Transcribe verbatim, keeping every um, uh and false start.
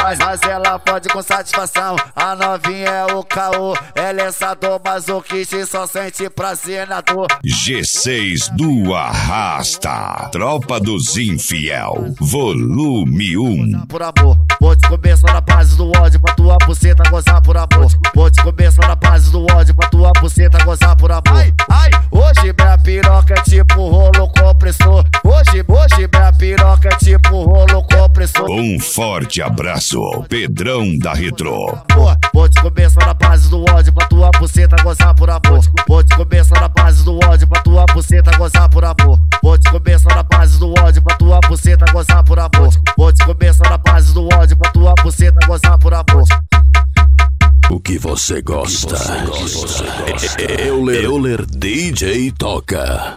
Mas, mas ela pode com satisfação. A novinha é o caô. Ela é sadomasoquista e só sente prazer na dor. G seis do Arrasta. Tropa dos Infiel. Volume um. Por amor, vou te comer só na base do ódio pra tua buceta gozar por amor. Vou te comer só na base do ódio pra tua buceta gozar por amor. Ai, ai, hoje minha piroca é tipo rolo compressor. Hoje, hoje minha piroca é tipo rolo compressor. Um forte abraço, Pedrão da Retro. Vou te comer só na base do ódio pra tua buceta gozar por amor. Vou te comer só na base do ódio pra tua buceta gozar por amor. Vou te comer só na base do ódio pra tua buceta gozar por amor. Vou te comer só na base do ódio pra tua buceta gozar por amor. O que você gosta? Euler D J toca.